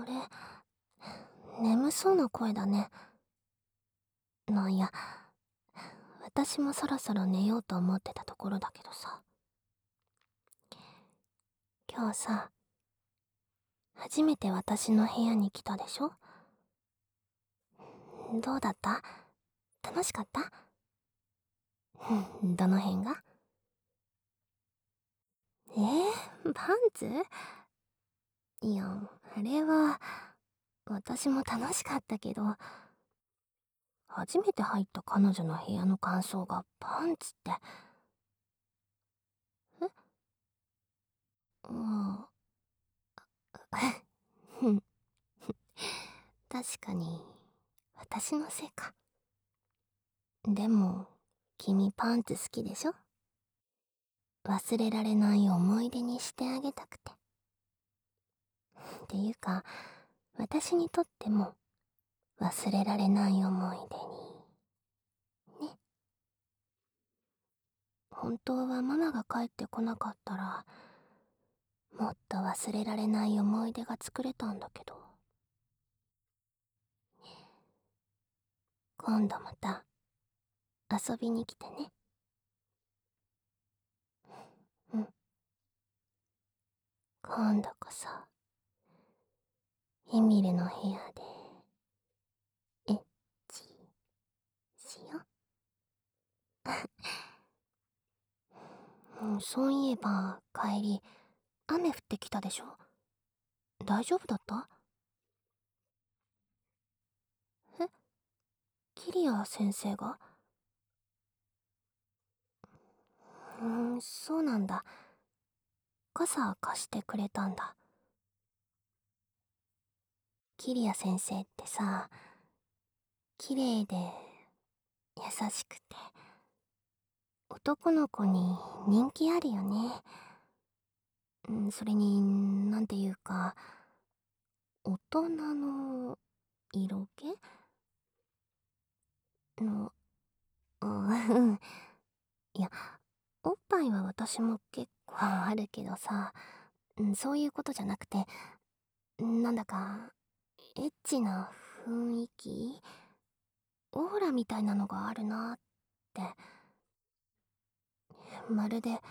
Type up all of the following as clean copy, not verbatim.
あれ、眠そうな声だね。なんや、私もそろそろ寝ようと思ってたところだけどさ。今日さ、初めて私の部屋に来たでしょ？どうだった？楽しかった？どの辺が？パンツ？いや、あれは、私も楽しかったけど、初めて入った彼女の部屋の感想がパンツって。えああ、ふん、確かに、私のせいか。でも、君パンツ好きでしょ？忘れられない思い出にしてあげたくて。っていうか、私にとっても忘れられない思い出に。ね。本当はママが帰ってこなかったら、もっと忘れられない思い出が作れたんだけど。今度また遊びに来てね。うん。今度こそ、エミルの部屋で、エッチしよう。そういえば、帰り、雨降ってきたでしょ？大丈夫だった？え、キリア先生が？そうなんだ。傘貸してくれたんだ。キリア先生ってさ、綺麗で優しくて、男の子に人気あるよね。それに、なんていうか、大人の色気の、うん、いや、おっぱいは私も結構あるけどさ、そういうことじゃなくて、なんだか、エッチな雰囲気、オーラみたいなのがあるなって、まるで、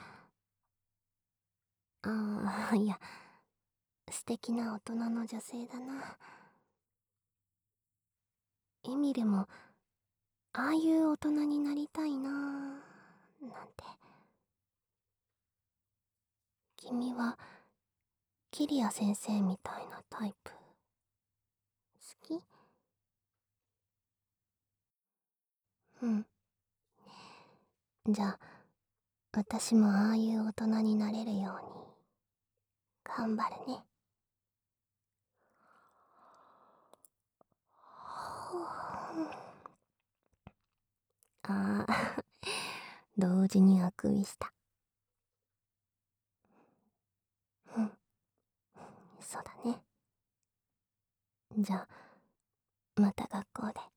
いや、素敵な大人の女性だな。エミルも、ああいう大人になりたいななんて。君は、キリア先生みたいなタイプ、好き？うん。じゃあ、私もああいう大人になれるように、頑張るね。ああ、同時にあくびした。うん、そうだね。じゃあ、また学校で。